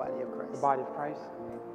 body of Christ. The body of Christ.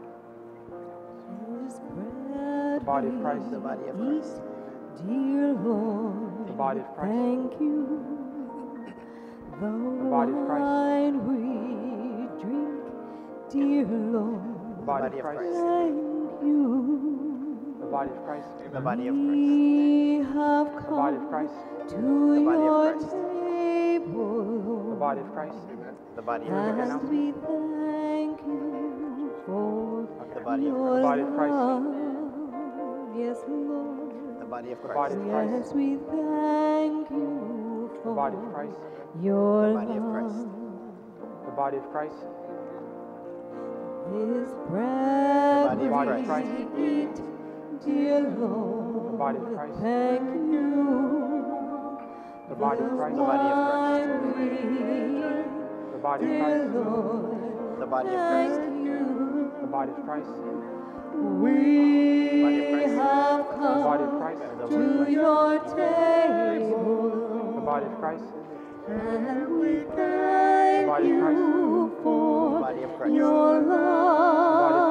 The body of Christ. The body of Christ. Dear Lord, The body of Christ. thank you. The body of Christ. wine we drink, dear Lord, The body of Body of Christ. Christ. thank you. The body of Christ. The body of Christ. We have The body of come Christ. to The body of your Christ. table, The body of Christ. The body of Christ. and we thank you for The body of your Christ. body of Christ. love. Yes, Lord. The body of The body Christ. of Christ. Yes, we thank you The for body of Christ. your The body of Christ. love. The body of Christ. This bread The body of Christ. we eat, dear The Lord, body of Christ. thank you. The body of Christ. The body of Christ. Wine we drink, The body of dear Christ. Lord, The body of Christ. thank you. The body of Christ. We Body of Christ. have The body of come Christ. to your table, The body of Christ. and we thank body of Christ. you for Body of Christ. your love.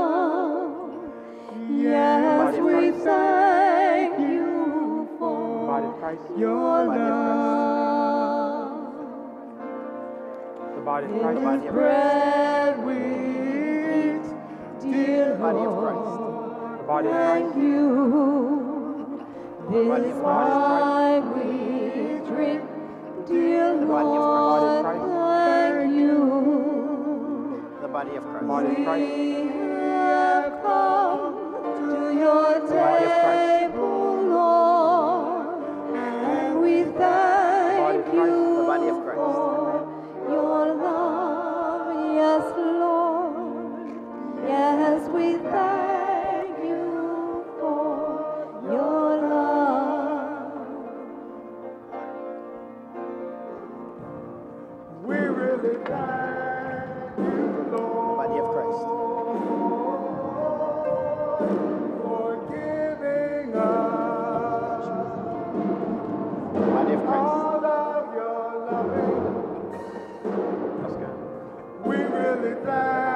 Yes, Body of we Christ. thank you The body for of Christ. your Body of Christ. love. The body of This Christ. Body of bread we eat, dear Body of Lord, Christ. The body of thank Christ. you. Body This of wine we drink, dear The body of Lord, Christ. thank you. The body of Christ. Body of Christ. We have come to your body of Christ. table, Lord, and we thank Christ. you The body of Christ. for your love. Yes, Lord. Yes, we thank you for your love. We really thank you, The Lord, body of Christ. for giving us The body of Christ. all of your loving. That's good. We really thank